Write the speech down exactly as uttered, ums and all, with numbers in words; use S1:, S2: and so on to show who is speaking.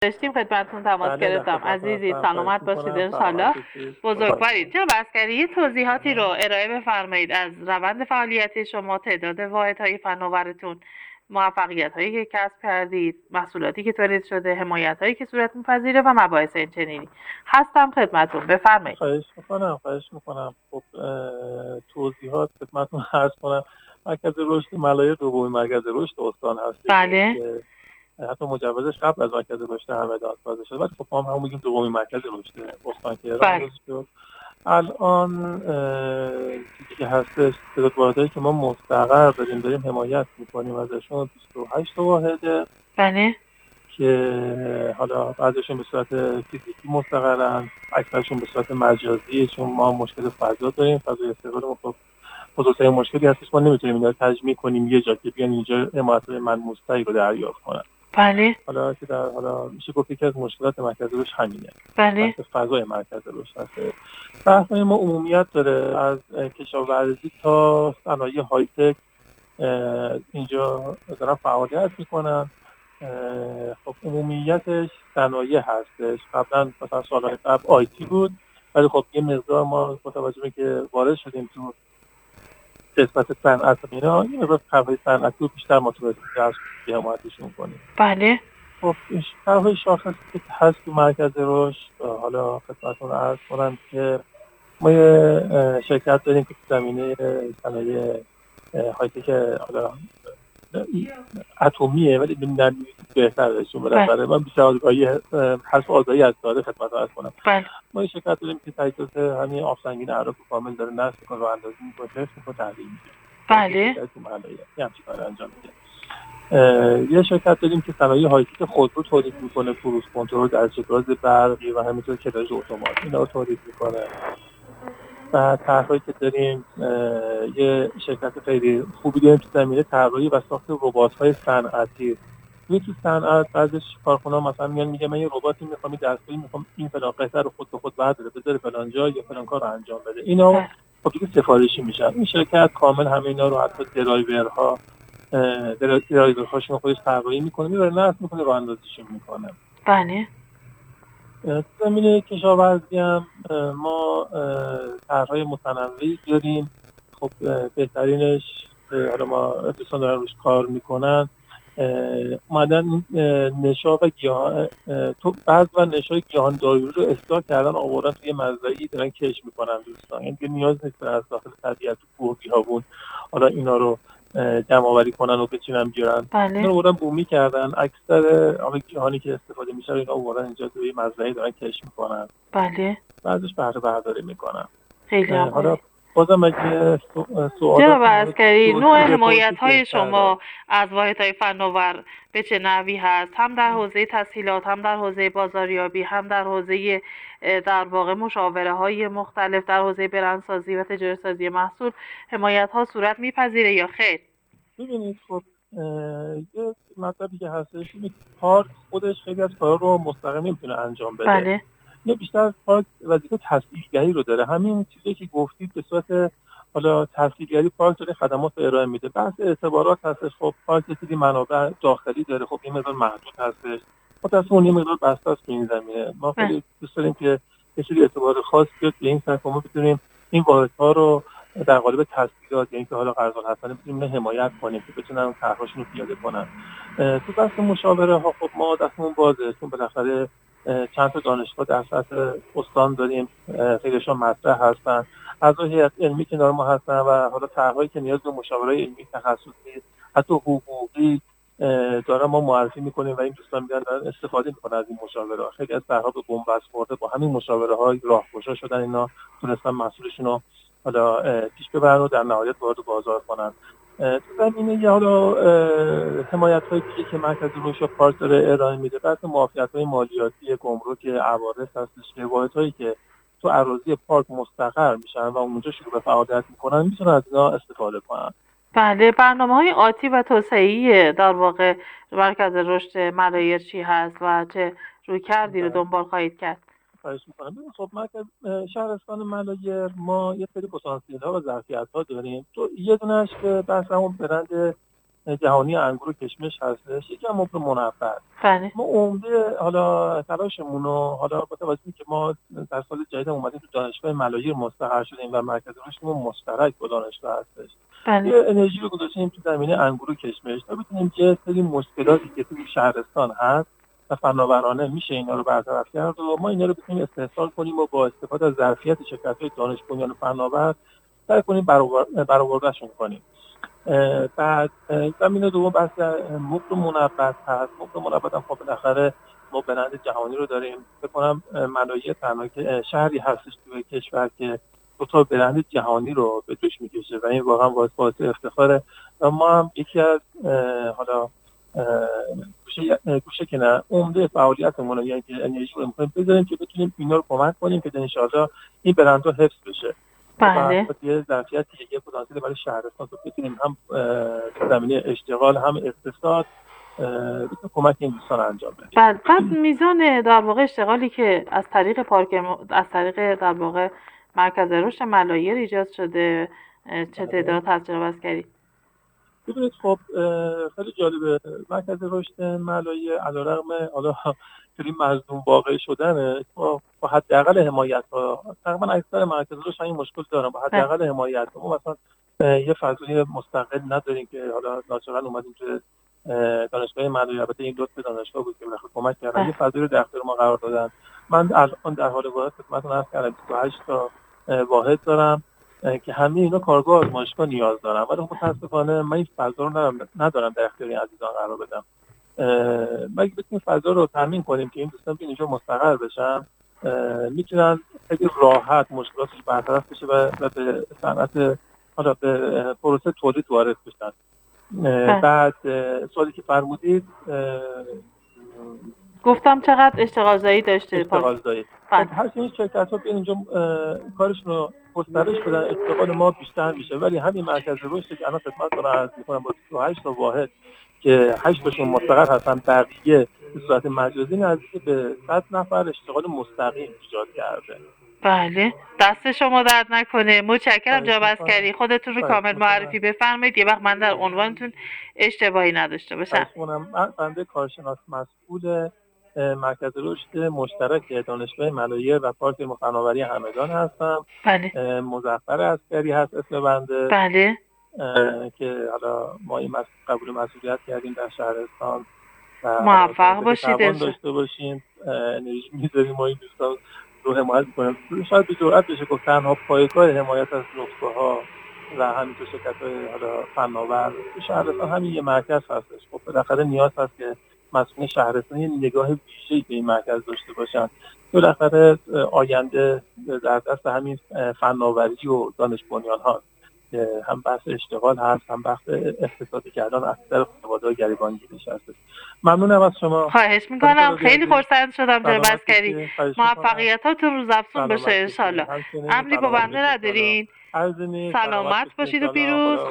S1: داشتیم خدمتتون تماس
S2: بله در
S1: گرفتم.
S2: خدمتتون
S1: عزیزی
S2: هستم. خواهش
S1: سلامت باشید
S2: میکنم.
S1: انشالله.
S2: سلامت باشید. خدا
S1: بزرگوارید. جناب عسکری یه توضیحاتی رو
S2: بله.
S1: ارائه بفرمایید از روند فعالیت شما، تعداد واحدهای فناورتون، موفقیت هایی که کسب کردید، محصولاتی که تولید شده، حمایت هایی که صورت میپذیره و مباحث اینچنینی. هستم خدمتتون، بفرمایید.
S2: خواهش میکنم خواهش میکنم خب اه، توضیحات خدمتتون عرض کنم. مرکز رشد ملایر دومین مرکز رشد استان هستش
S1: بله
S2: که حتی مجوزش قبل از مرکز رشد همدان صادر شده، ولی خب ما هم میگیم دومین مرکز رشد استان که راه
S1: بله
S2: اندازی شد. الان اه، چیزی که هستش تعداد واحدهایی که ما مستقر داریم داریم حمایت میکنیم ازشون بیست و هشت واحده
S1: بله
S2: که حالا بعضیشون به صورت فیزیکی مستقرن، اکثرشون به صورت مجازی، چون ما مشکل فضا داریم. فضای استقلال ما خب بزرگترین مشکلی هستش، ما نمیتونیم اینا رو تجمیع کنیم یه جا که بیان اینجا حمایت‌های ملموس‌تری رو دریافت کنن.
S1: بله
S2: حالا که در حالا میشه گفت یکی از مشکلات مرکز رشد همینه،
S1: بله
S2: بحث فضای مرکز رشد هست. بحث‌های ما عمومیت داره، از کشاورزی تا صنایع های تک اینجا دارن فعالیت میکنن. خب عمومیتش صنایع هستش. قبلا مثلا سالهای قبل آیتی بود، ولی خب یه مقدار ما با توجه به که وارد شدیم تو قسمت صنعت و اینا، یه مقدار طرحهای صنعتی رو بیشتر ما تونستیم جذب کنیم، حمایتشون کنیم.
S1: بله
S2: خب این طرحهای شاخصی که هست تو مرکز رشد، حالا خدمتتون عرض کنم که ما یه شرکت داریم که تو زمینه صنایع های تک حالا اتمیه، ولی در بهتره، چون بالاخره من بیشتر آگاهی حرف آگاهی از داره خدمت عرض کنم.
S1: بله
S2: ما یه شرکت داریم که تجهیزات همین آب سنگین اعراف کامل داره نصب میکنه، راه اندازی میکنه، تست میکنه، تحلیل میکنه.
S1: بله
S2: تو محله یه همچین کار انجام میده. یه شرکت داریم که صنایع هایتک خودرو تولید میکنه، کروز کنترل، درجه گاز برقی و همینطور کلاژ اتومات اینا رو تولید میکنه. و طرحهایی که داریم، یه شرکت خیلی خوبی داریم تو زمینه طراحی و ساخت ربات‌های صنعتی. توی تو صنعت بعضی کارخونه‌ها مثلا میان میگه من یه رباتی میخوام، یه دستگاهی میخوام، این فلان قطعه رو خود به خود برداره بذاره فلان جا یا فلان کار رو انجام بده. اینا خب دیگه سفارشی میشن. این شرکت کامل همه اینا رو، حتی درایورها درایورهاشون خودش طراحی میکنه، میبره نصب میکنه، راه اندازیشون میکنه.
S1: بله
S2: تو زمینه کشاورزی هم ما طرح‌های متنوعی داریم. خب بهترینش حالا ما دوستان دارن روش کار میکنن، اومدن نشا و گیاهان تو بعض و نشای گیاهان دارویی رو اصلاح کردن، آوردن توی مزرعه‌ای دارن کش میکنن دوستان. یعنی نیاز نیست از داخل طبیعت تو کوه بیابون حالا اینا رو جمع آوری کنن و بچینن بیارن. اینا رو آوردن بومی کردن. اکثر حالا گیاهانی که استفاده میشه اینا آوردن اینجا توی مزرعه دارن کش میکنن.
S1: بله
S2: بعضش بهره برداری میکنن.
S1: خیلی
S2: حالا
S1: عالی.
S2: بازم اگه سوالات
S1: جناب عسکری، نوع حمایت های
S2: بهتره.
S1: شما از واحدهای فناور به چه نحوی هست؟ هم در حوزه تسهیلات، هم در حوزه بازاریابی، هم در حوزه در واقع مشاوره های مختلف، در حوزه برندسازی و تجارت سازی محصول حمایت ها صورت میپذیره یا خیر؟
S2: ببینید خب یه مطلبی که هستش اینه که پارک خودش خیلی از کارا رو مستقیم نمیتونه انجام بده.
S1: بله
S2: یه بیشتر پارک وظیفه تسهیلگری رو داره. همین چیزی که گفتید به صورت حالا تسهیلگری پارک داره خدمات رو ارائه میده. بحث اعتبارات هستش. خب پارک یه منابع داخلی داره، خب این مقدار محدود هستش. متأسفانه این مقدار بسته است تو این زمینه. ما خیلی دوست داریم که یه سری اعتبار خاص بیاد به این سمت، ما بتونیم این واحدها رو در قالب تسهیلات، یعنی که حالا قرض الحسنه بتونیم حمایت کنیم که بتونن طرحشون رو پیاده کنن. تو بحث مشاوره ها خب ما دستمون بازه، چون بالاخره چند تا دانشگاه در سطح استان داریم، خیلیشون مطرح هستن، اعضای هیئت علمی کنار ما هستن و حالا طرحهایی که نیاز به مشاوره علمی تخصصی حتی حقوقی دارن ما معرفی میکنیم و این دوستان میدن دارن استفاده میکنن از این مشاوره ها. خیلی از طرحها به بنبست خورده، با همین مشاوره های راهگشا شدن، اینا تونستن محصولشون رو حالا پیش ببرن و در نهایت وارد بازار کنن. تو زمینه حالا حمایت های دیگه که مرکز رشد پارک داره ارائه میده، بحث معافیت های مالیاتی، گمرک، عوارض هستش که واحدهایی که تو اراضی پارک مستقر میشن و اونجا شروع به فعالیت میکنن میتونن از اینا استفاده کنن.
S1: بله برنامه های آتی و توسعه‌ای در واقع مرکز رشد ملایر چی هست و چه روی کردی رو دنبال خواهید کرد؟
S2: خواهش میکنم. ببین خب مرکز شهرستان ملایر ما یه سری پتانسیل ها و ظرفیت ها داریم. تو یه دونش که بحث همون برند جهانی انگور و کشمش هستش، یکی هم مبل منبع.
S1: بله.
S2: ما عمده حالا تلاشمون رو حالا با توجه که ما در سال جدید اومدیم تو دانشگاه ملایر مستقر شدیم و مرکز رشدمون مشترک با دانشگاه هستش.
S1: بله.
S2: یه انرژی رو گذاشتیم تو زمینه انگور و کشمش تا بتونیم یه سری مشکلاتی که تو شهرستان هست و فناورانه میشه اینا رو برطرف کرد و ما اینا رو بتونیم استحصال کنیم و با استفاده از ظرفیت شرکت‌های دانش بنیان و فناور سعی کنیم برآوردهشون کنیم. بعد زمینه دوم بحث مبل منبت هست. مبل منبت هم خب بالاخره ما برند جهانی رو داریم. فکر کنم ملایر تنها شهری هستش توی کشور که دو تا برند جهانی رو به دوش میکشه و این واقعا باعث افتخاره. و ما هم یکی از حالا گوشه گوشه که نه عمده فعالیتمون رو یعنی که انرژی رو می‌خوایم بذاریم که بتونیم اینا رو کمک کنیم که ان شاءالله این برندها حفظ بشه.
S1: بله.
S2: و یه ظرفیتی یه پتانسیل برای شهرستان رو بتونیم هم زمینه اشتغال هم اقتصاد بتونیم کمک این دوستان انجام بدیم.
S1: بعد بعد میزان در واقع اشتغالی که از طریق پارک م... از طریق در واقع مرکز رشد ملایر ایجاد شده چه تعداد تجربه است کردید؟
S2: ببینید خب خیلی جالبه. مرکز رشد ملایر علیرغم حالا خیلی مظلوم واقع شدنه با حداقل حمایت ها تقریبا اکثر مرکز رشد این مشکل دارن با حداقل حمایت ها. ما مثلا یه فضای مستقل نداریم که حالا ناچارن اومدیم تو دانشگاه ملایر، البته این لطف دانشگاه بود که بالاخره کمک کردن یه فضایی رو در اختیار ما قرار دادن. من الان در حال واحد خدمتتون عرض کردم بیست و هشت تا واحد دارم که همه اینا کارگاه آزمایشگاه نیاز دارن، ولی متاسفانه من این فضا رو ندارم در اختیار این عزیزان قرار بدم. ما اگه بتونیم فضا رو تامین کنیم که این دوستان که اینجا مستقر بشن میتونن خیلی راحت مشکلاتش برطرف بشه و به صنعت حالا به پروسه تولید وارد بشن. بعد سوالی که فرمودید
S1: گفتم چقدر اشتغال زایی داشته
S2: اشتغال زایی هر این شرکت ها بیان اینجا کارشون رو گسترش بدن اشتغال ما بیشتر میشه. ولی همین مرکز رشد که الان خدمتتون عرض می‌کنم با بیست و هشت تا واحد که هشت تاشون مستقر هستن بقیه به صورت مجازی نزدیک به صد نفر اشتغال مستقیم ایجاد کرده.
S1: بله دست شما درد نکنه. متشکرم جناب عسکری. خودتون رو کامل معرفی بفرمایید یه وقت من در عنوانتون اشتباهی نداشته باشم.
S2: من بنده کارشناس مسئول مرکز رشد مشترک دانشگاه ملایر و پارک فناوری همدان هستم.
S1: بله.
S2: مظفر عسکری هست اسم بنده.
S1: بله.
S2: که حالا ما این قبول مسئولیت کردیم در شهرستان
S1: و موفق باشید
S2: داشته باشیم. انرژی میذاریم ما این دوستان رو حمایت کنیم. شاید به جرئت بشه گفت تنها پایگاه حمایت از نخبه‌ها و همینطور شرکت‌های حالا فناور شهرستان همین یه مرکز هستش. خب بالاخره نیاز هست که مسئولین شهرستان یه نگاه ویژه‌ای به این مرکز داشته باشن. بالاخره آینده در دست همین فناوری و دانش بنیان هاست. هم بحث اشتغال هست هم بحث اقتصادی که الان اکثر خانواده‌ها گریبانگیرش هست. ممنونم از شما.
S1: خواهش میکنم. خیلی خرسند شدم جناب عسکری. موفقیتاتون روز افزون بشه ان شاءالله. امری با بنده ندارین. سلامت باشید و پیروز.